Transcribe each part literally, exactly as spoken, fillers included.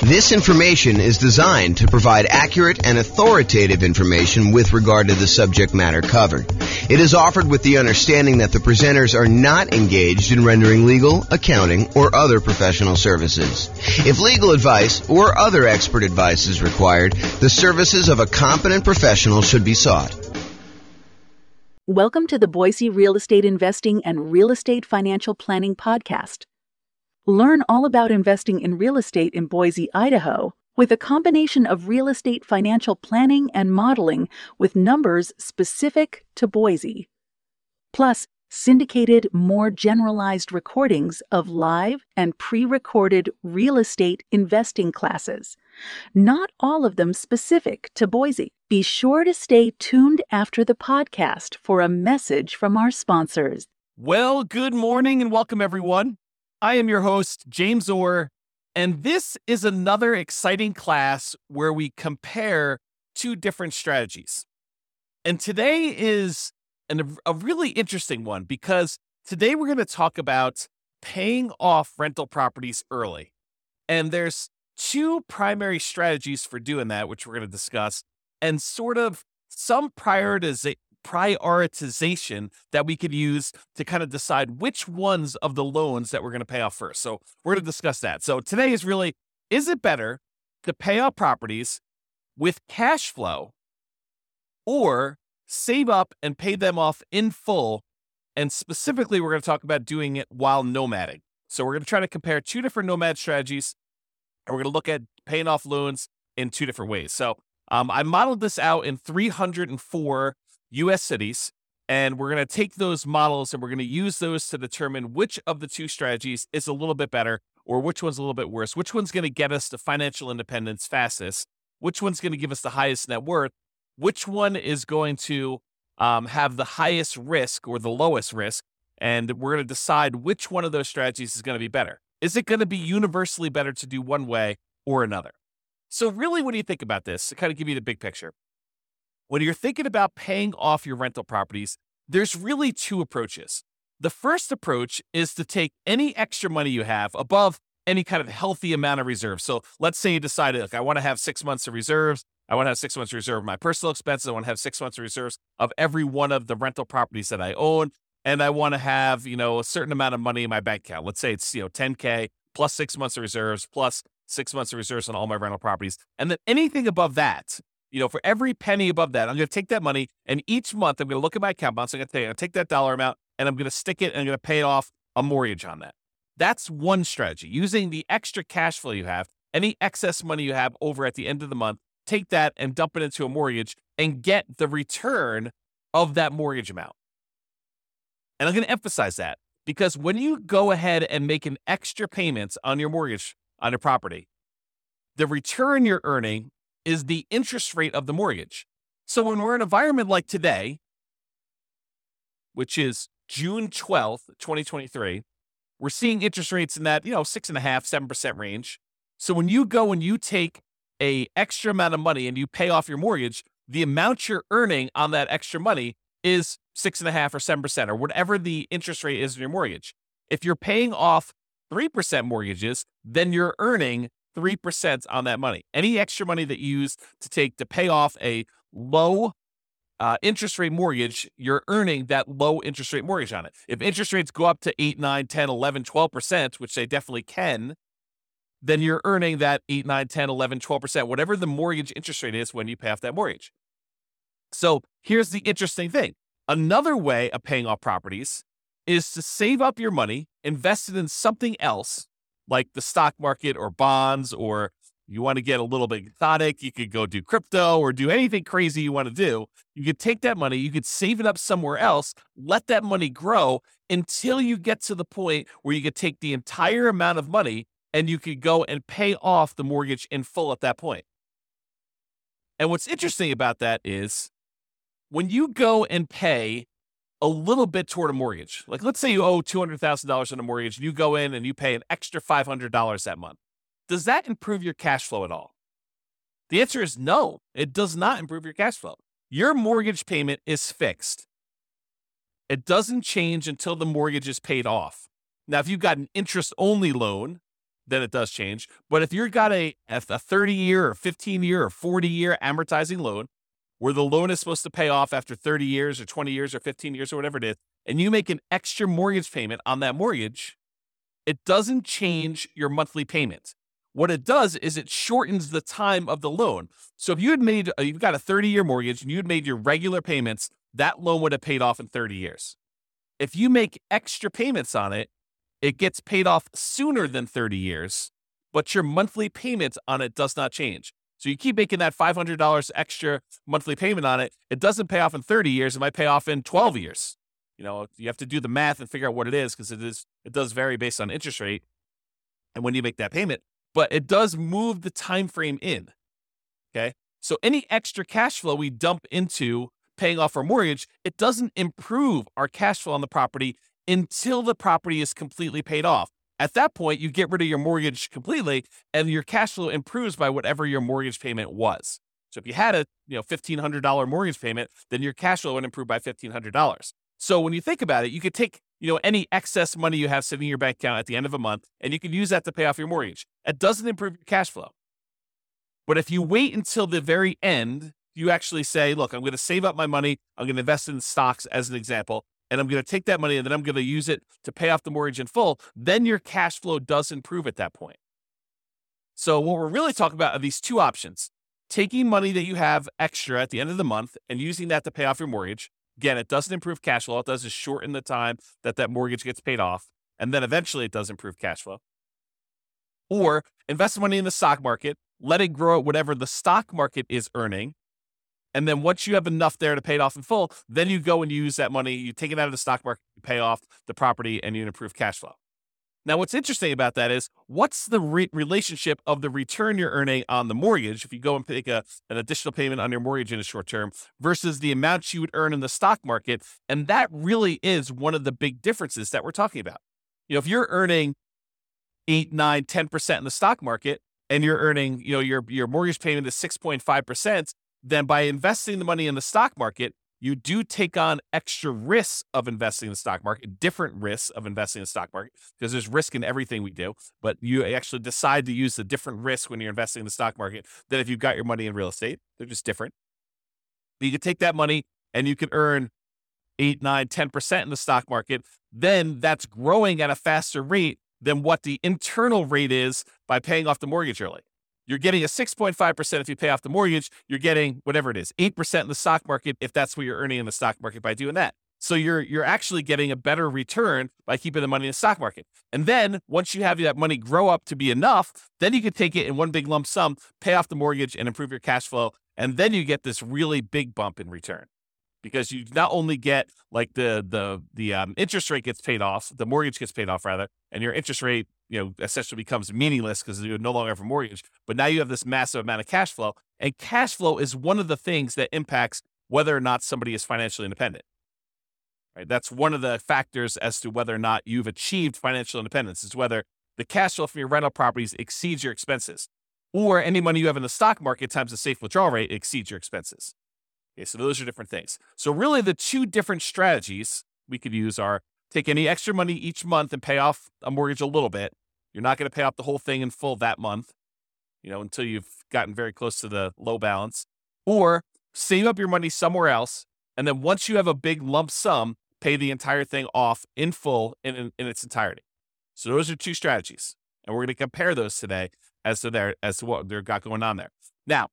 This information is designed to provide accurate and authoritative information with regard to the subject matter covered. It is offered with the understanding that the presenters are not engaged in rendering legal, accounting, or other professional services. If legal advice or other expert advice is required, the services of a competent professional should be sought. Welcome to the Boise Real Estate Investing and Real Estate Financial Planning Podcast. Learn all about investing in real estate in Boise, Idaho, with a combination of real estate financial planning and modeling with numbers specific to Boise. Plus, syndicated, more generalized recordings of live and pre-recorded real estate investing classes, not all of them specific to Boise. Be sure to stay tuned after the podcast for a message from our sponsors. Well, good morning and welcome, everyone. I am your host, James Orr, and this is another exciting class where we compare two different strategies. And today is an, a really interesting one because today we're going to talk about paying off rental properties early. And there's two primary strategies for doing that, which we're going to discuss, and sort of some prioritiza- prioritization that we could use to kind of decide which ones of the loans that we're going to pay off first. So we're going to discuss that. So today is really, is it better to pay off properties with cash flow or save up and pay them off in full? And specifically, we're going to talk about doing it while nomading. So we're going to try to compare two different nomad strategies, and we're going to look at paying off loans in two different ways. So um, I modeled this out in three hundred four U S cities, and we're going to take those models and we're going to use those to determine which of the two strategies is a little bit better or which one's a little bit worse, which one's going to get us to financial independence fastest, which one's going to give us the highest net worth, which one is going to um, have the highest risk or the lowest risk, and we're going to decide which one of those strategies is going to be better. Is it going to be universally better to do one way or another? So really, when you think about this, to kind of give you the big picture, when you're thinking about paying off your rental properties, there's really two approaches. The first approach is to take any extra money you have above any kind of healthy amount of reserves. So let's say you decided, look, I want to have six months of reserves. I want to have six months of reserve of my personal expenses. I want to have six months of reserves of every one of the rental properties that I own. And I want to have, you know, a certain amount of money in my bank account. Let's say it's, you know, ten K plus six months of reserves plus six months of reserves on all my rental properties. And then anything above that, you know, for every penny above that, I'm going to take that money, and each month I'm going to look at my account balance. I'm going to take, I'm going to take that dollar amount, and I'm going to stick it, and I'm going to pay off a mortgage on that. That's one strategy. Using the extra cash flow you have, any excess money you have over at the end of the month, take that and dump it into a mortgage and get the return of that mortgage amount. And I'm going to emphasize that because when you go ahead and make an extra payment on your mortgage, on your property, the return you're earning is the interest rate of the mortgage. So when we're in an environment like today, which is June twelfth, twenty twenty-three, we're seeing interest rates in that, you know, six and a half, seven percent range. So when you go and you take a extra amount of money and you pay off your mortgage, the amount you're earning on that extra money is six and a half or seven percent or whatever the interest rate is in your mortgage. If you're paying off three percent mortgages, then you're earning three percent on that money. Any extra money that you use to take to pay off a low uh, interest rate mortgage, you're earning that low interest rate mortgage on it. If interest rates go up to eight, nine, ten, eleven, twelve percent, which they definitely can, then you're earning that eight, nine, ten, eleven, twelve percent, whatever the mortgage interest rate is when you pay off that mortgage. So here's the interesting thing. Another way of paying off properties is to save up your money, invest it in something else, like the stock market or bonds, or you want to get a little bit exotic, you could go do crypto or do anything crazy you want to do. You could take that money, you could save it up somewhere else, let that money grow until you get to the point where you could take the entire amount of money and you could go and pay off the mortgage in full at that point. And what's interesting about that is when you go and pay a little bit toward a mortgage, like let's say you owe two hundred thousand dollars on a mortgage, and you go in and you pay an extra five hundred dollars that month. Does that improve your cash flow at all? The answer is no, it does not improve your cash flow. Your mortgage payment is fixed. It doesn't change until the mortgage is paid off. Now, if you've got an interest-only loan, then it does change. But if you've got a, a thirty year or fifteen year or forty year amortizing loan, where the loan is supposed to pay off after thirty years or twenty years or fifteen years or whatever it is, and you make an extra mortgage payment on that mortgage, it doesn't change your monthly payment. What it does is it shortens the time of the loan. So if you had made, you've got a thirty year mortgage and you had made your regular payments, that loan would have paid off in thirty years. If you make extra payments on it, it gets paid off sooner than thirty years, but your monthly payment on it does not change. So you keep making that five hundred dollars extra monthly payment on it. It doesn't pay off in thirty years. It might pay off in twelve years. You know, you have to do the math and figure out what it is because it is, it does vary based on interest rate and when you make that payment, but it does move the time frame in. Okay. So any extra cash flow we dump into paying off our mortgage, it doesn't improve our cash flow on the property until the property is completely paid off. At that point, you get rid of your mortgage completely and your cash flow improves by whatever your mortgage payment was. So if you had a you know fifteen hundred dollars mortgage payment, then your cash flow would improve by fifteen hundred dollars. So when you think about it, you could take you know any excess money you have sitting in your bank account at the end of a month, and you can use that to pay off your mortgage. It doesn't improve your cash flow. But if you wait until the very end, you actually say, look, I'm going to save up my money. I'm going to invest in stocks as an example. And I'm going to take that money and then I'm going to use it to pay off the mortgage in full. Then your cash flow does improve at that point. So what we're really talking about are these two options. Taking money that you have extra at the end of the month and using that to pay off your mortgage. Again, it doesn't improve cash flow. All it does is shorten the time that that mortgage gets paid off. And then eventually it does improve cash flow. Or invest money in the stock market, let it grow at whatever the stock market is earning. And then once you have enough there to pay it off in full, then you go and use that money, you take it out of the stock market, you pay off the property, and you improve cash flow. Now, what's interesting about that is what's the re- relationship of the return you're earning on the mortgage if you go and take a, an additional payment on your mortgage in the short term versus the amount you would earn in the stock market. And that really is one of the big differences that we're talking about. You know, if you're earning eight, nine, ten percent in the stock market and you're earning, you know, your, your mortgage payment is six point five percent, then by investing the money in the stock market, you do take on extra risks of investing in the stock market, different risks of investing in the stock market, because there's risk in everything we do, but you actually decide to use the different risks when you're investing in the stock market than if you've got your money in real estate. They're just different. But you can take that money and you can earn eight, nine, ten percent in the stock market. Then that's growing at a faster rate than what the internal rate is by paying off the mortgage early. You're getting a six point five percent if you pay off the mortgage. You're getting whatever it is, eight percent in the stock market if that's what you're earning in the stock market by doing that. So you're you're actually getting a better return by keeping the money in the stock market. And then once you have that money grow up to be enough, then you can take it in one big lump sum, pay off the mortgage and improve your cash flow. And then you get this really big bump in return. Because you not only get like the the the um, interest rate gets paid off, the mortgage gets paid off rather, and your interest rate, you know, essentially becomes meaningless because you no longer have a mortgage. But now you have this massive amount of cash flow, and cash flow is one of the things that impacts whether or not somebody is financially independent. Right? That's one of the factors as to whether or not you've achieved financial independence. Is whether the cash flow from your rental properties exceeds your expenses, or any money you have in the stock market times the safe withdrawal rate exceeds your expenses. Okay, so those are different things. So really the two different strategies we could use are take any extra money each month and pay off a mortgage a little bit. You're not going to pay off the whole thing in full that month, you know, until you've gotten very close to the low balance, or save up your money somewhere else. And then once you have a big lump sum, pay the entire thing off in full in, in, in its entirety. So those are two strategies. And we're going to compare those today as to their, as to what they've got going on there. Now,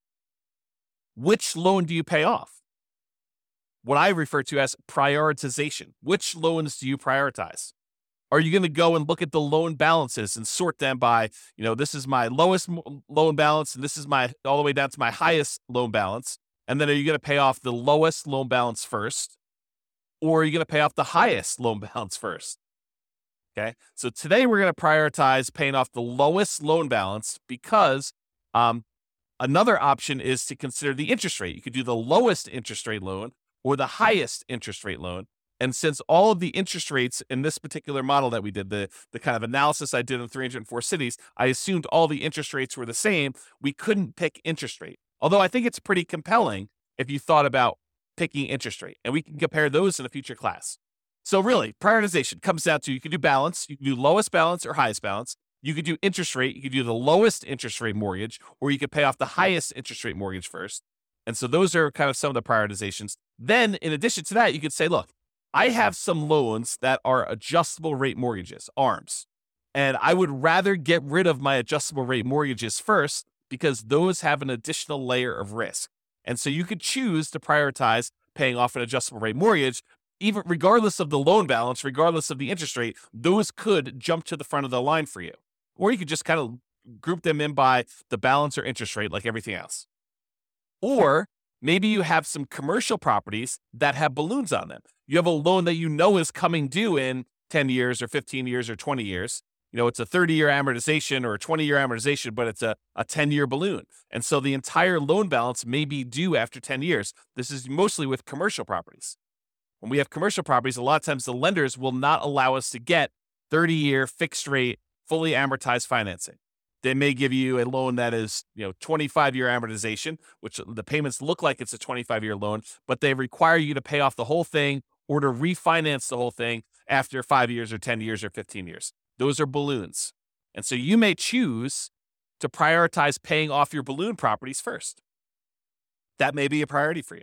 which loan do you pay off? What I refer to as prioritization. Which loans do you prioritize? Are you going to go and look at the loan balances and sort them by, you know, this is my lowest loan balance and this is my all the way down to my highest loan balance? And then are you going to pay off the lowest loan balance first? Or are you going to pay off the highest loan balance first? Okay. So today we're going to prioritize paying off the lowest loan balance because, um, another option is to consider the interest rate. You could do the lowest interest rate loan or the highest interest rate loan. And since all of the interest rates in this particular model that we did, the, the kind of analysis I did in three hundred four cities, I assumed all the interest rates were the same. We couldn't pick interest rate. Although I think it's pretty compelling if you thought about picking interest rate. And we can compare those in a future class. So really, prioritization comes down to you can do balance. You can do lowest balance or highest balance. You could do interest rate. You could do the lowest interest rate mortgage, or you could pay off the highest interest rate mortgage first. And so those are kind of some of the prioritizations. Then in addition to that, you could say, look, I have some loans that are adjustable rate mortgages, A R Ms. And I would rather get rid of my adjustable rate mortgages first because those have an additional layer of risk. And so you could choose to prioritize paying off an adjustable rate mortgage, even regardless of the loan balance, regardless of the interest rate. Those could jump to the front of the line for you. Or you could just kind of group them in by the balance or interest rate like everything else. Or maybe you have some commercial properties that have balloons on them. You have a loan that you know is coming due in ten years or fifteen years or twenty years. You know, it's a thirty-year amortization or a twenty-year amortization, but it's a, a ten-year balloon. And so the entire loan balance may be due after ten years. This is mostly with commercial properties. When we have commercial properties, a lot of times the lenders will not allow us to get thirty-year fixed rate, fully amortized financing. They may give you a loan that is, you know, twenty-five-year amortization, which the payments look like it's a twenty-five-year loan, but they require you to pay off the whole thing or to refinance the whole thing after five years or ten years or fifteen years. Those are balloons. And so you may choose to prioritize paying off your balloon properties first. That may be a priority for you.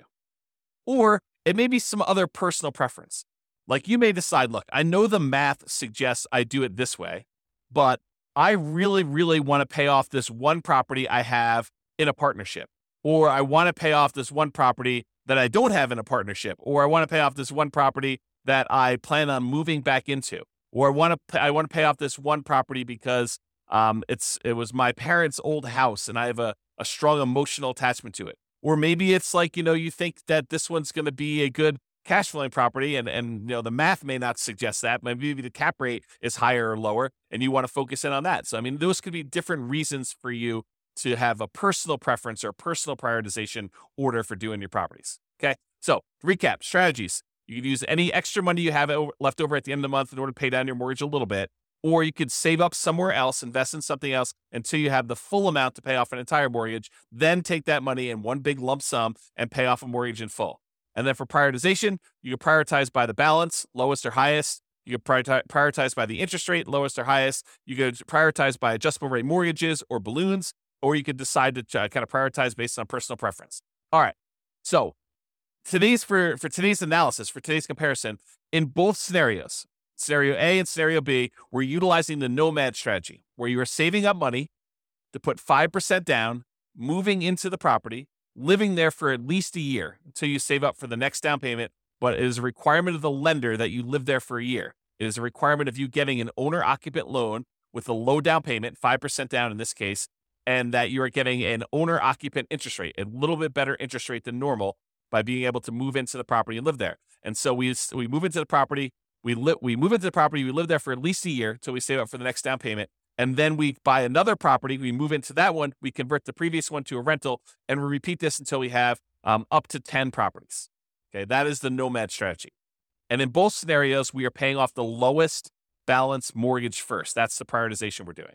Or it may be some other personal preference. Like you may decide, look, I know the math suggests I do it this way, but I really, really want to pay off this one property I have in a partnership. Or I want to pay off this one property that I don't have in a partnership. Or I want to pay off this one property that I plan on moving back into. Or I want to pay, I want to pay off this one property because um, it's it was my parents' old house and I have a, a strong emotional attachment to it. Or maybe it's like, you know, you think that this one's going to be a good cash flowing property and, and, you know, the math may not suggest that. Maybe the cap rate is higher or lower and you want to focus in on that. So, I mean, those could be different reasons for you to have a personal preference or personal prioritization order for doing your properties. Okay. So recap strategies. You could use any extra money you have left over at the end of the month in order to pay down your mortgage a little bit, or you could save up somewhere else, invest in something else until you have the full amount to pay off an entire mortgage, then take that money in one big lump sum and pay off a mortgage in full. And then for prioritization, you can prioritize by the balance, lowest or highest. You can prioritize by the interest rate, lowest or highest. You could prioritize by adjustable rate mortgages or balloons, or you could decide to kind of prioritize based on personal preference. All right. So today's for, for today's analysis, for today's comparison, in both scenarios, scenario A and scenario B, we're utilizing the nomad strategy, where you are saving up money to put five percent down, moving into the property, living there for at least a year until you save up for the next down payment. But it is a requirement of the lender that you live there for a year. It is a requirement of you getting an owner-occupant loan with a low down payment, five percent down in this case, and that you are getting an owner-occupant interest rate, a little bit better interest rate than normal, by being able to move into the property and live there. And so we we move into the property, we li- we move into the property, we live there for at least a year until we save up for the next down payment. And then we buy another property, we move into that one, we convert the previous one to a rental, and we repeat this until we have um, up to ten properties. Okay, that is the nomad strategy. And in both scenarios, we are paying off the lowest balance mortgage first. That's the prioritization we're doing.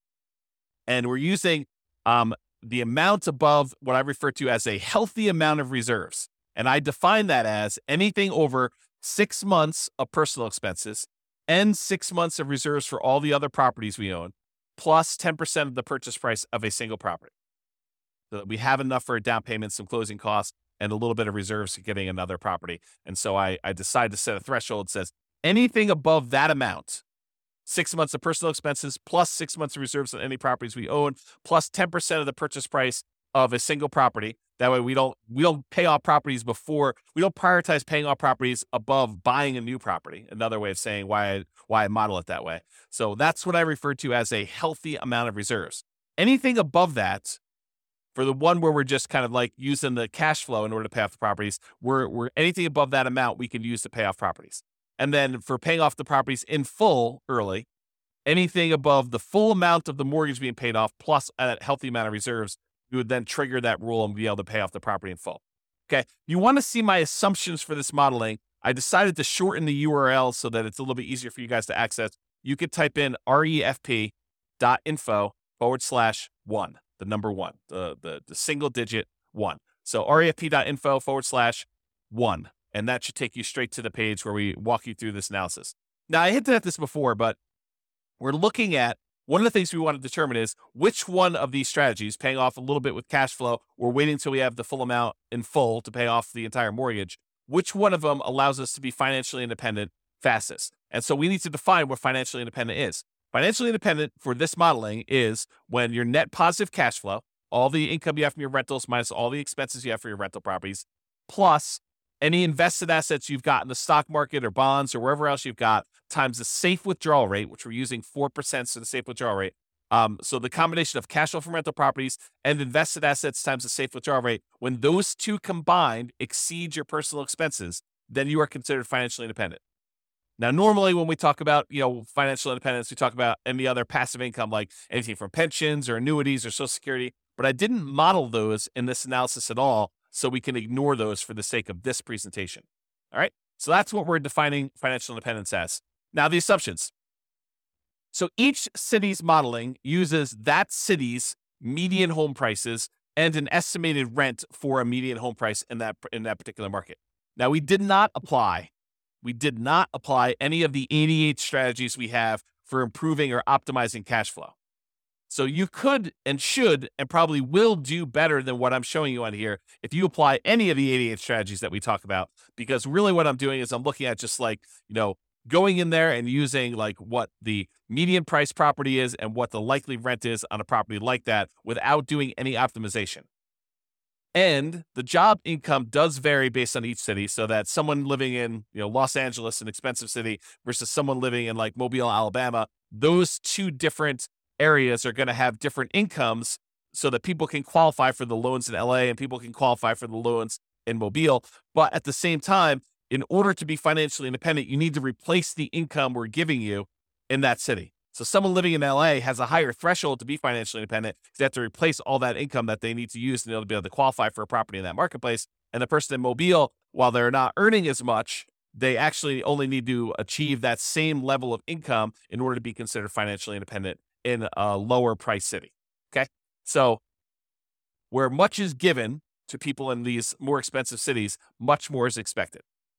And we're using um, the amount above what I refer to as a healthy amount of reserves. And I define that as anything over six months of personal expenses and six months of reserves for all the other properties we own, plus ten percent of the purchase price of a single property. So that we have enough for a down payment, some closing costs, and a little bit of reserves for getting another property. And so I, I decided to set a threshold that says anything above that amount, six months of personal expenses, plus six months of reserves on any properties we own, plus ten percent of the purchase price of a single property. That way we don't we don't pay off properties before, we don't prioritize paying off properties above buying a new property. Another way of saying why I, why I model it that way. So that's what I refer to as a healthy amount of reserves. Anything above that, for the one where we're just kind of like using the cash flow in order to pay off the properties, we're, we're anything above that amount we can use to pay off properties. And then for paying off the properties in full early, anything above the full amount of the mortgage being paid off plus a healthy amount of reserves, we would then trigger that rule and be able to pay off the property in full. Okay. You want to see my assumptions for this modeling. I decided to shorten the U R L so that it's a little bit easier for you guys to access. You could type in refp.info forward slash one, the number one, the, the, the single digit one. So refp.info forward slash one. And that should take you straight to the page where we walk you through this analysis. Now, I hinted at this before, but we're looking at one of the things we want to determine is which one of these strategies, paying off a little bit with cash flow or waiting until we have the full amount in full to pay off the entire mortgage, which one of them allows us to be financially independent fastest. And so we need to define what financially independent is. Financially independent for this modeling is when your net positive cash flow, all the income you have from your rentals minus all the expenses you have for your rental properties, plus any invested assets you've got in the stock market or bonds or wherever else you've got, times the safe withdrawal rate, which we're using four percent for the safe withdrawal rate. Um, so the combination of cash flow from rental properties and invested assets times the safe withdrawal rate, when those two combined exceed your personal expenses, then you are considered financially independent. Now, normally when we talk about, you know, financial independence, we talk about any other passive income, like anything from pensions or annuities or Social Security, but I didn't model those in this analysis at all, so we can ignore those for the sake of this presentation. All right. So that's what we're defining financial independence as. Now, the assumptions. So each city's modeling uses that city's median home prices and an estimated rent for a median home price in that in that particular market. Now, we did not apply, we did not apply any of the eighty-eight strategies we have for improving or optimizing cash flow. So you could and should and probably will do better than what I'm showing you on here if you apply any of the eighty-eight strategies that we talk about, because really what I'm doing is I'm looking at just like, you know, going in there and using like what the median price property is and what the likely rent is on a property like that without doing any optimization. And the job income does vary based on each city, so that someone living in, you know, Los Angeles, an expensive city, versus someone living in like Mobile, Alabama, those two different areas are going to have different incomes so that people can qualify for the loans in L A and people can qualify for the loans in Mobile. But at the same time, in order to be financially independent, you need to replace the income we're giving you in that city. So someone living in L A has a higher threshold to be financially independent because they have to replace all that income that they need to use in order to be able to qualify for a property in that marketplace. And the person in Mobile, while they're not earning as much, they actually only need to achieve that same level of income in order to be considered financially independent in a lower price city. Okay. So where much is given to people in these more expensive cities, much more is expected.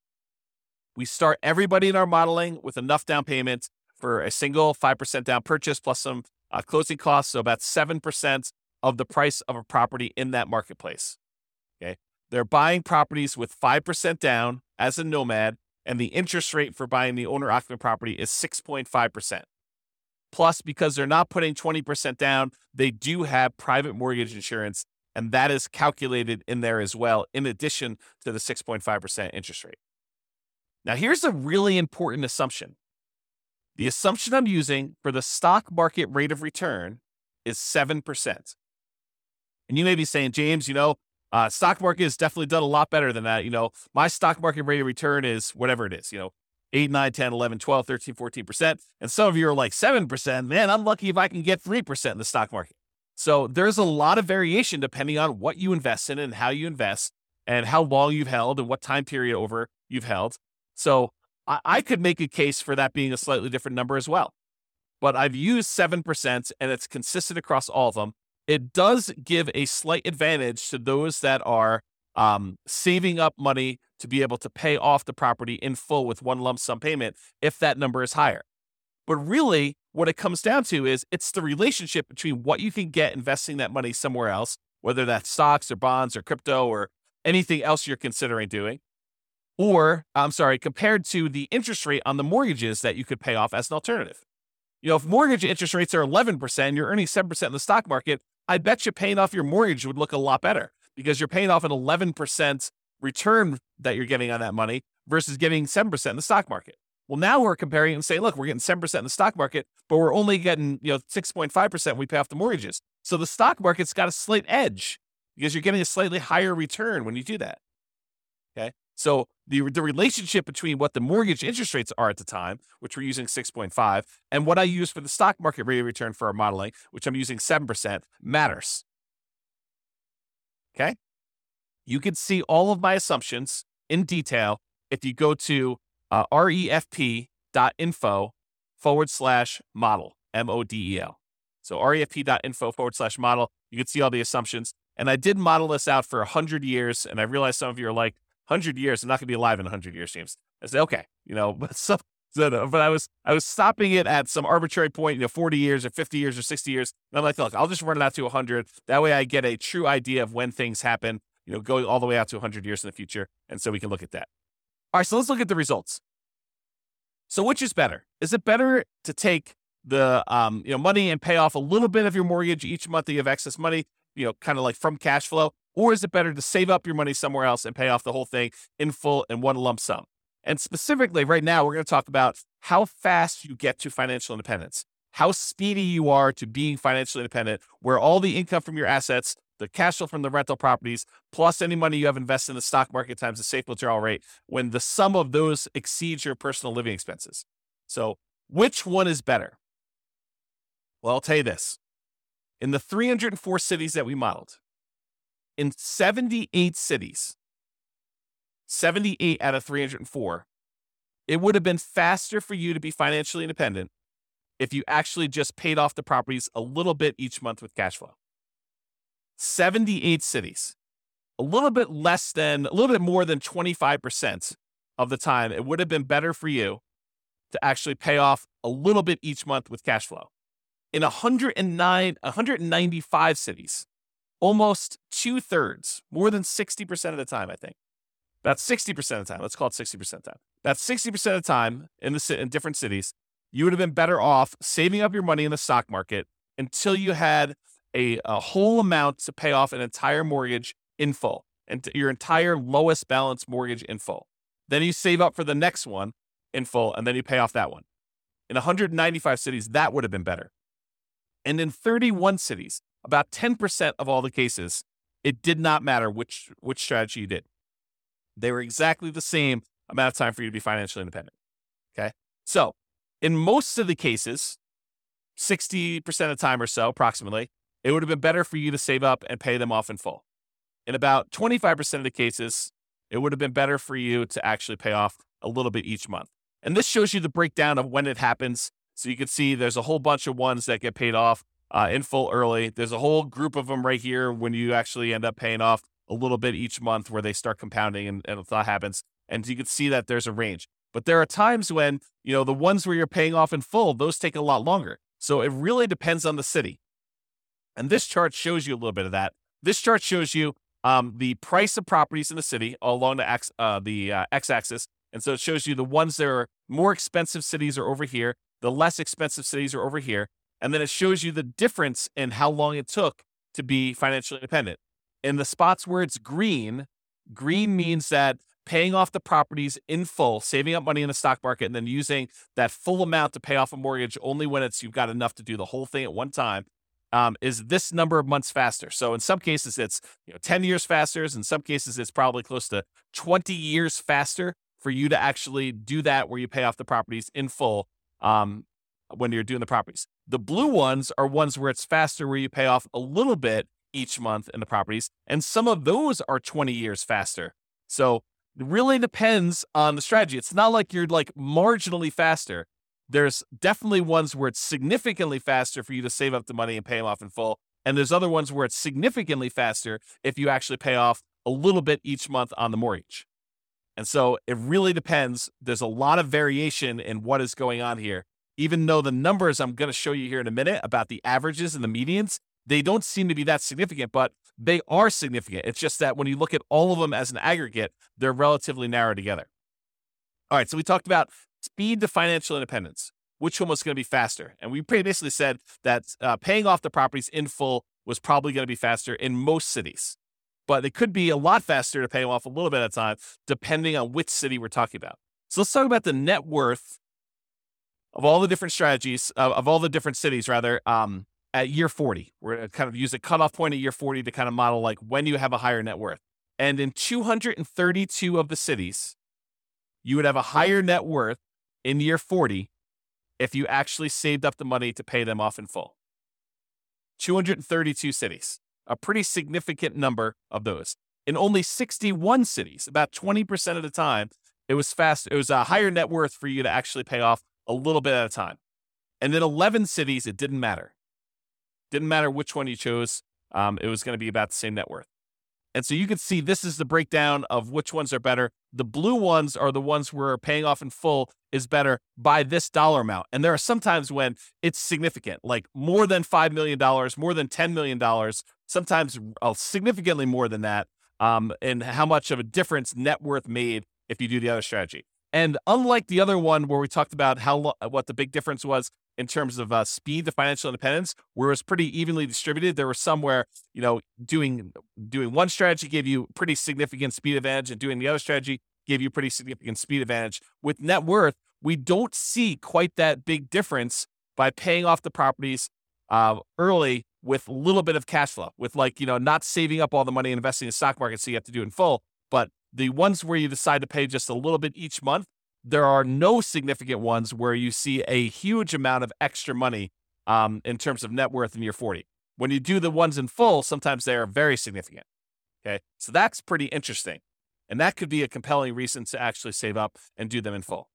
We start everybody in our modeling with enough down payment for a single five percent down purchase plus some uh, closing costs. So about seven percent of the price of a property in that marketplace. Okay. They're buying properties with five percent down as a nomad, and the interest rate for buying the owner occupant property is six point five percent. Plus, because they're not putting twenty percent down, they do have private mortgage insurance, and that is calculated in there as well, in addition to the six point five percent interest rate. Now, here's a really important assumption. The assumption I'm using for the stock market rate of return is seven percent. And you may be saying, James, you know, uh, stock market has definitely done a lot better than that. You know, my stock market rate of return is whatever it is, you know, eight, nine, ten, eleven, twelve, thirteen, fourteen percent. And some of you are like seven percent. Man, I'm lucky if I can get three percent in the stock market. So there's a lot of variation depending on what you invest in and how you invest and how long you've held and what time period over you've held. So I, I could make a case for that being a slightly different number as well. But I've used seven percent and it's consistent across all of them. It does give a slight advantage to those that are um, saving up money to be able to pay off the property in full with one lump sum payment if that number is higher. But really, what it comes down to is it's the relationship between what you can get investing that money somewhere else, whether that's stocks or bonds or crypto or anything else you're considering doing, or, I'm sorry, compared to the interest rate on the mortgages that you could pay off as an alternative. You know, if mortgage interest rates are eleven percent and you're earning seven percent in the stock market, I bet you paying off your mortgage would look a lot better because you're paying off an eleven percent return that you're getting on that money versus getting seven percent in the stock market. Well, now we're comparing and saying, look, we're getting seven percent in the stock market, but we're only getting, you know, six point five percent when we pay off the mortgages. So the stock market's got a slight edge because you're getting a slightly higher return when you do that. Okay. So the, the relationship between what the mortgage interest rates are at the time, which we're using six point five, and what I use for the stock market rate of return for our modeling, which I'm using seven percent, matters. Okay. You can see all of my assumptions in detail if you go to uh, refp.info forward slash model, M O D E L. So refp.info forward slash model. You can see all the assumptions. And I did model this out for one hundred years. And I realize some of you are like, one hundred years, I'm not going to be alive in one hundred years, James. I say, okay, you know, but some, So, no, but I was I was stopping it at some arbitrary point, you know, forty years or fifty years or sixty years. And I'm like, look, I'll just run it out to one hundred. That way I get a true idea of when things happen, you know, going all the way out to one hundred years in the future. And so we can look at that. All right, so let's look at the results. So which is better? Is it better to take the um, you know, money and pay off a little bit of your mortgage each month that you have excess money, you know, kind of like from cash flow? Or is it better to save up your money somewhere else and pay off the whole thing in full in one lump sum? And specifically right now, we're going to talk about how fast you get to financial independence, how speedy you are to being financially independent, where all the income from your assets, the cash flow from the rental properties, plus any money you have invested in the stock market times the safe withdrawal rate, when the sum of those exceeds your personal living expenses. So which one is better? Well, I'll tell you this. In the three hundred four cities that we modeled, in seventy-eight cities, seventy-eight out of three hundred four, it would have been faster for you to be financially independent if you actually just paid off the properties a little bit each month with cash flow. seventy-eight cities, a little bit less than, a little bit more than twenty-five percent of the time, it would have been better for you to actually pay off a little bit each month with cash flow. In one hundred nine, one hundred ninety-five cities, almost two thirds, more than sixty percent of the time, I think. About sixty percent of the time, let's call it sixty percent of the time. About sixty percent of the time in the in different cities, you would have been better off saving up your money in the stock market until you had a, a whole amount to pay off an entire mortgage in full, and your entire lowest balance mortgage in full. Then you save up for the next one in full, and then you pay off that one. In one hundred ninety-five cities, that would have been better. And in thirty-one cities, about ten percent of all the cases, it did not matter which, which strategy you did. They were exactly the same amount of time for you to be financially independent. Okay. So in most of the cases, sixty percent of the time or so, approximately, it would have been better for you to save up and pay them off in full. In about twenty-five percent of the cases, it would have been better for you to actually pay off a little bit each month. And this shows you the breakdown of when it happens. So you can see there's a whole bunch of ones that get paid off uh, in full early. There's a whole group of them right here when you actually end up paying off a little bit each month where they start compounding and, and that happens. And you can see that there's a range. But there are times when, you know, the ones where you're paying off in full, those take a lot longer. So it really depends on the city. And this chart shows you a little bit of that. This chart shows you um, the price of properties in the city along the, x, uh, the uh, x-axis. And so it shows you the ones that are more expensive cities are over here. The less expensive cities are over here. And then it shows you the difference in how long it took to be financially independent. In the spots where it's green, green means that paying off the properties in full, saving up money in the stock market, and then using that full amount to pay off a mortgage only when it's you've got enough to do the whole thing at one time, um, is this number of months faster. So in some cases, it's you know ten years faster. In some cases, it's probably close to twenty years faster for you to actually do that where you pay off the properties in full um, when you're doing the properties. The blue ones are ones where it's faster, where you pay off a little bit each month in the properties. And some of those are twenty years faster. So it really depends on the strategy. It's not like you're like marginally faster. There's definitely ones where it's significantly faster for you to save up the money and pay them off in full. And there's other ones where it's significantly faster if you actually pay off a little bit each month on the mortgage. And so it really depends. There's a lot of variation in what is going on here. Even though the numbers I'm going to show you here in a minute about the averages and the medians, they don't seem to be that significant, but they are significant. It's just that when you look at all of them as an aggregate, they're relatively narrow together. All right, so we talked about speed to financial independence. Which one was going to be faster? And we basically said that uh, paying off the properties in full was probably going to be faster in most cities. But it could be a lot faster to pay them off a little bit at a time, depending on which city we're talking about. So let's talk about the net worth of all the different strategies, uh, of all the different cities, rather, um, at year forty. We're going to kind of use a cutoff point at year forty to kind of model like when you have a higher net worth. And in two hundred thirty-two of the cities, you would have a higher net worth in year forty if you actually saved up the money to pay them off in full. two hundred thirty-two cities, a pretty significant number of those. In only sixty-one cities, about twenty percent of the time, it was fast. It was a higher net worth for you to actually pay off a little bit at a time. And in eleven cities, it didn't matter. Didn't matter which one you chose. Um, it was going to be about the same net worth. And so you can see this is the breakdown of which ones are better. The blue ones are the ones where paying off in full is better by this dollar amount. And there are some times when it's significant, like more than five million dollars, more than ten million dollars, sometimes uh, significantly more than that, um, and how much of a difference net worth made if you do the other strategy. And unlike the other one where we talked about how lo- what the big difference was in terms of uh, speed to financial independence, where it was pretty evenly distributed, there were some where, you know, doing doing one strategy gave you pretty significant speed advantage, and doing the other strategy gave you pretty significant speed advantage. With net worth, we don't see quite that big difference by paying off the properties uh, early with a little bit of cash flow, with like, you know, not saving up all the money and investing in the stock market, so you have to do it in full. But the ones where you decide to pay just a little bit each month, there are no significant ones where you see a huge amount of extra money um, in terms of net worth in year forty. When you do the ones in full, sometimes they are very significant. Okay, so that's pretty interesting. And that could be a compelling reason to actually save up and do them in full.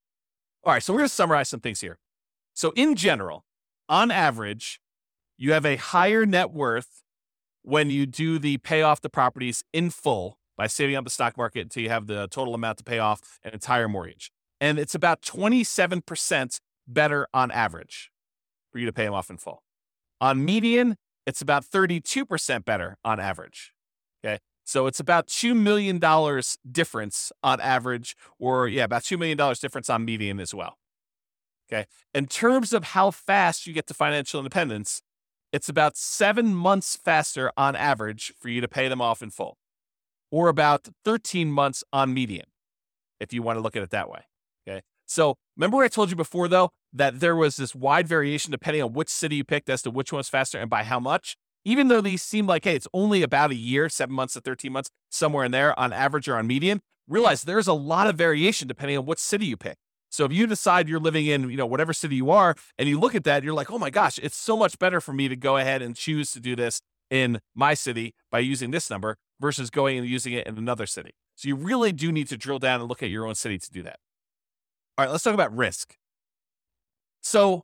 All right, so we're going to summarize some things here. So in general, on average, you have a higher net worth when you do the pay off the properties in full by saving up the stock market until you have the total amount to pay off an entire mortgage. And it's about twenty-seven percent better on average for you to pay them off in full. On median, it's about thirty-two percent better on average. Okay. So it's about two million dollars difference on average, or yeah, about two million dollars difference on median as well. Okay. In terms of how fast you get to financial independence, it's about seven months faster on average for you to pay them off in full, or about thirteen months on median, if you want to look at it that way. Okay. So remember what I told you before, though, that there was this wide variation depending on which city you picked as to which one's faster and by how much. Even though these seem like, hey, it's only about a year, seven months to thirteen months, somewhere in there on average or on median, realize there's a lot of variation depending on what city you pick. So if you decide you're living in, you know, whatever city you are, and you look at that, you're like, oh my gosh, it's so much better for me to go ahead and choose to do this in my city by using this number versus going and using it in another city. So you really do need to drill down and look at your own city to do that. All right, let's talk about risk. So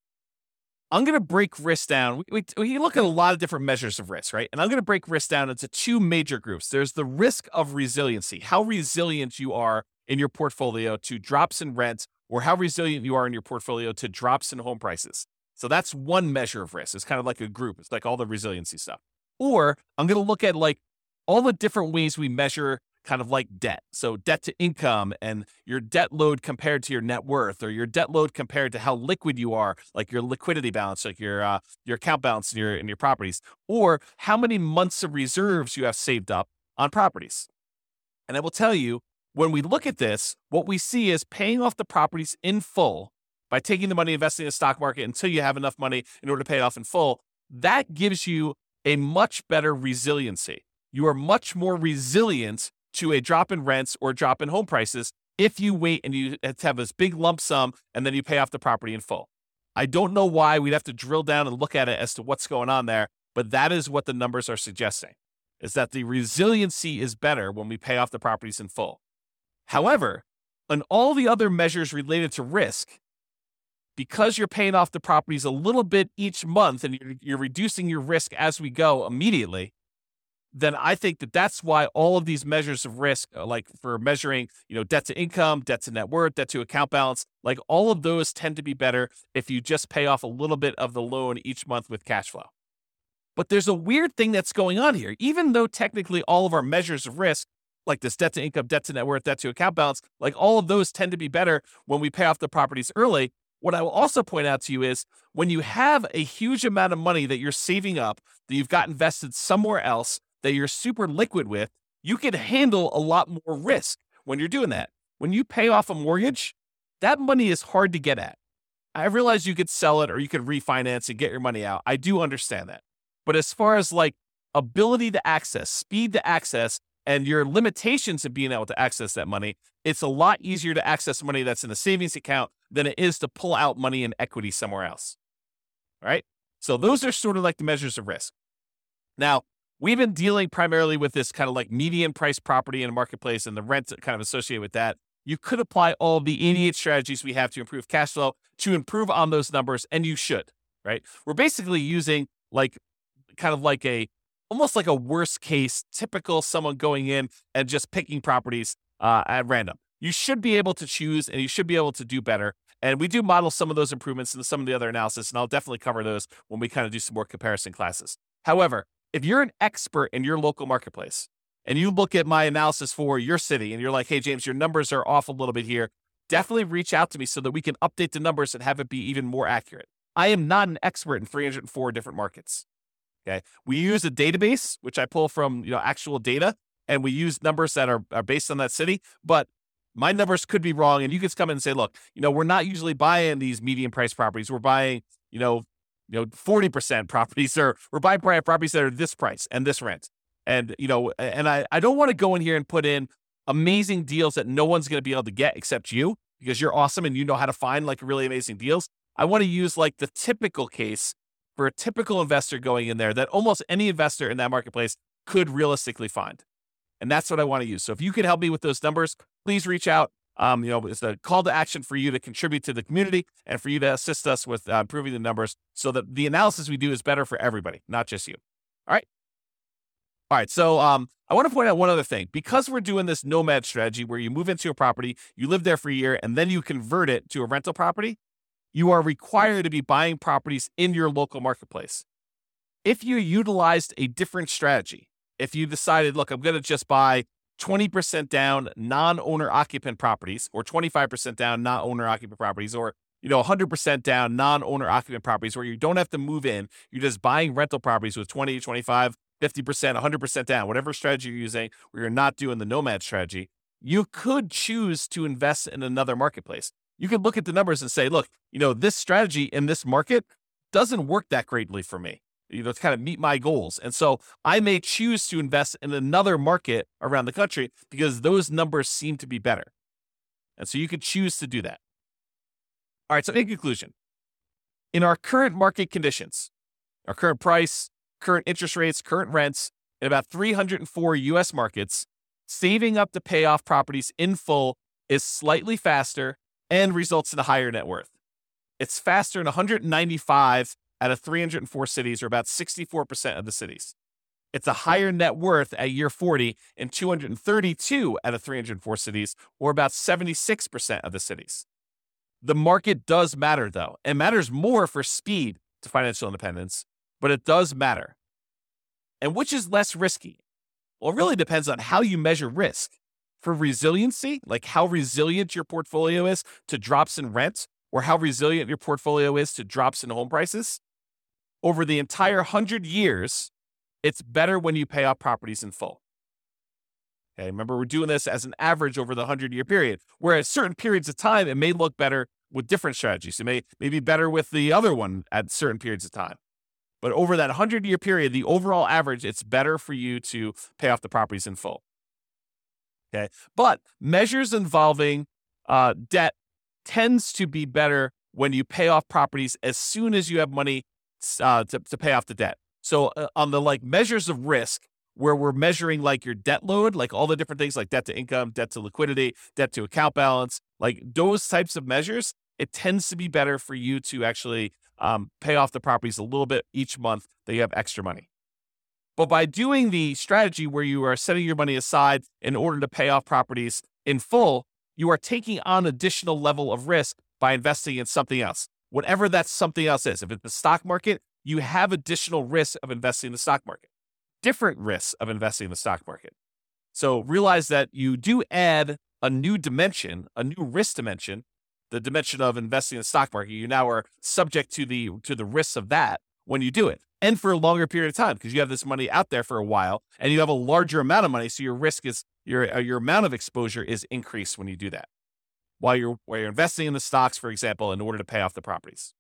I'm going to break risk down. We, we, we look at a lot of different measures of risk, right? And I'm going to break risk down into two major groups. There's the risk of resiliency, how resilient you are in your portfolio to drops in rent, or how resilient you are in your portfolio to drops in home prices. So that's one measure of risk. It's kind of like a group. It's like all the resiliency stuff. Or I'm going to look at like all the different ways we measure kind of like debt. So debt to income and your debt load compared to your net worth, or your debt load compared to how liquid you are, like your liquidity balance, like your uh, your account balance in your in your properties, or how many months of reserves you have saved up on properties. And I will tell you, when we look at this, what we see is paying off the properties in full by taking the money, investing in the stock market until you have enough money in order to pay it off in full. That gives you a much better resiliency. You are much more resilient to a drop in rents or drop in home prices if you wait and you have this big lump sum and then you pay off the property in full. I don't know why. We'd have to drill down and look at it as to what's going on there, but that is what the numbers are suggesting, is that the resiliency is better when we pay off the properties in full. However, on all the other measures related to risk, because you're paying off the properties a little bit each month and you're, you're reducing your risk as we go immediately, then I think that that's why all of these measures of risk, like for measuring, you know, debt to income, debt to net worth, debt to account balance, like all of those tend to be better if you just pay off a little bit of the loan each month with cash flow. But there's a weird thing that's going on here. Even though technically all of our measures of risk, like this debt to income, debt to net worth, debt to account balance, like all of those tend to be better when we pay off the properties early. What I will also point out to you is when you have a huge amount of money that you're saving up, that you've got invested somewhere else, that you're super liquid with, you can handle a lot more risk when you're doing that. When you pay off a mortgage, that money is hard to get at. I realize you could sell it or you could refinance and get your money out. I do understand that. But as far as like ability to access, speed to access, and your limitations of being able to access that money, it's a lot easier to access money that's in a savings account than it is to pull out money in equity somewhere else. All right? So those are sort of like the measures of risk. Now, we've been dealing primarily with this kind of like median price property in a marketplace and the rent that kind of associated with that. You could apply all the eighty-eight strategies we have to improve cash flow to improve on those numbers, and you should, right? We're basically using like kind of like a almost like a worst case, typical someone going in and just picking properties uh, at random. You should be able to choose and you should be able to do better. And we do model some of those improvements in some of the other analysis, and I'll definitely cover those when we kind of do some more comparison classes. However, if you're an expert in your local marketplace and you look at my analysis for your city and you're like, hey, James, your numbers are off a little bit here, definitely reach out to me so that we can update the numbers and have it be even more accurate. I am not an expert in three hundred four different markets. Okay. We use a database, which I pull from, you know, actual data, and we use numbers that are, are based on that city, but my numbers could be wrong. And you can come in and say, look, you know, we're not usually buying these medium price properties. We're buying, you know, you know, forty percent properties, or we're buying properties that are this price and this rent. And, you know, and I, I don't want to go in here and put in amazing deals that no one's going to be able to get except you, because you're awesome and you know how to find like really amazing deals. I want to use like the typical case for a typical investor going in there that almost any investor in that marketplace could realistically find. And that's what I want to use. So if you can help me with those numbers, please reach out. Um, you know, it's a call to action for you to contribute to the community and for you to assist us with uh, improving the numbers so that the analysis we do is better for everybody, not just you. All right. All right. So um, I want to point out one other thing. Because we're doing this nomad strategy where you move into a property, you live there for a year, and then you convert it to a rental property, you are required to be buying properties in your local marketplace. If you utilized a different strategy, if you decided, look, I'm going to just buy twenty percent down non-owner occupant properties, or twenty-five percent down non-owner occupant properties, or, you know, one hundred percent down non-owner occupant properties where you don't have to move in, you're just buying rental properties with twenty, twenty-five, fifty percent, one hundred percent down, whatever strategy you're using, where you're not doing the nomad strategy, you could choose to invest in another marketplace. You could look at the numbers and say, look, you know, this strategy in this market doesn't work that greatly for me, you know, to kind of meet my goals. And so I may choose to invest in another market around the country because those numbers seem to be better. And so you could choose to do that. All right. So in conclusion, in our current market conditions, our current price, current interest rates, current rents, in about three hundred four U S markets, saving up to pay off properties in full is slightly faster and results in a higher net worth. It's faster in one hundred ninety-five out of three hundred four cities, or about sixty-four percent of the cities. It's a higher net worth at year forty in two hundred thirty-two out of three hundred four cities, or about seventy-six percent of the cities. The market does matter, though. It matters more for speed to financial independence, but it does matter. And which is less risky? Well, it really depends on how you measure risk. For resiliency, like how resilient your portfolio is to drops in rent, or how resilient your portfolio is to drops in home prices, over the entire one hundred years, it's better when you pay off properties in full. Okay, remember, we're doing this as an average over the one hundred-year period, whereas certain periods of time, it may look better with different strategies. It may, may be better with the other one at certain periods of time. But over that one hundred-year period, the overall average, it's better for you to pay off the properties in full. Okay, but measures involving uh, debt tends to be better when you pay off properties as soon as you have money uh, to, to pay off the debt. So uh, on the like measures of risk, where we're measuring like your debt load, like all the different things like debt to income, debt to liquidity, debt to account balance, like those types of measures, it tends to be better for you to actually um, pay off the properties a little bit each month that you have extra money. But by doing the strategy where you are setting your money aside in order to pay off properties in full, you are taking on additional level of risk by investing in something else, whatever that something else is. If it's the stock market, you have additional risk of investing in the stock market, different risks of investing in the stock market. So realize that you do add a new dimension, a new risk dimension, the dimension of investing in the stock market. You now are subject to the to the risks of that when you do it, and for a longer period of time, because you have this money out there for a while and you have a larger amount of money. So your risk is your, your amount of exposure is increased when you do that while you're, while you're investing in the stocks, for example, in order to pay off the properties.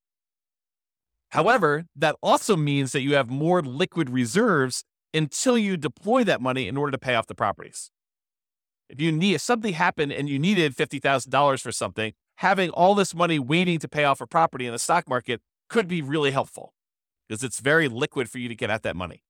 However, that also means that you have more liquid reserves until you deploy that money in order to pay off the properties. If you need, if something happened and you needed fifty thousand dollars for something, having all this money waiting to pay off a property in the stock market could be really helpful, because it's very liquid for you to get at that money.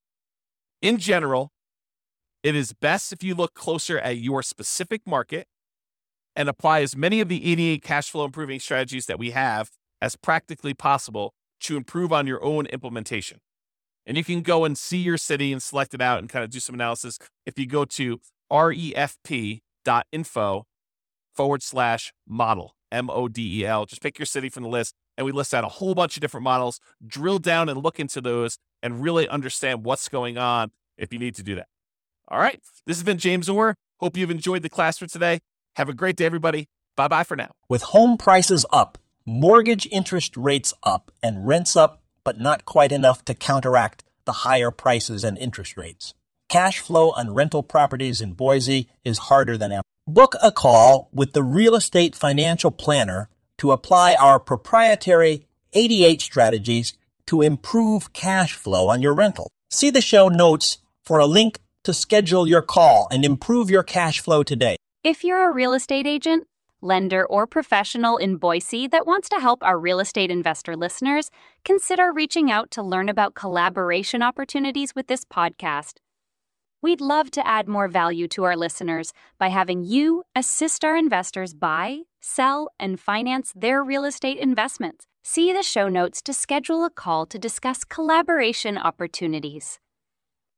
In general, it is best if you look closer at your specific market and apply as many of the eighty-eight cash flow improving strategies that we have as practically possible to improve on your own implementation. And you can go and see your city and select it out and kind of do some analysis. If you go to refp.info forward slash model, M O D E L, just pick your city from the list. And we list out a whole bunch of different models, drill down and look into those and really understand what's going on if you need to do that. All right. This has been James Orr. Hope you've enjoyed the class for today. Have a great day, everybody. Bye-bye for now. With home prices up, mortgage interest rates up, and rents up, but not quite enough to counteract the higher prices and interest rates, cash flow on rental properties in Boise is harder than ever. Book a call with the Real Estate Financial Planner to apply our proprietary eighty-eight strategies to improve cash flow on your rental. See the show notes for a link to schedule your call and improve your cash flow today. If you're a real estate agent, lender, or professional in Boise that wants to help our real estate investor listeners, consider reaching out to learn about collaboration opportunities with this podcast. We'd love to add more value to our listeners by having you assist our investors buy, sell, and finance their real estate investments. See the show notes to schedule a call to discuss collaboration opportunities.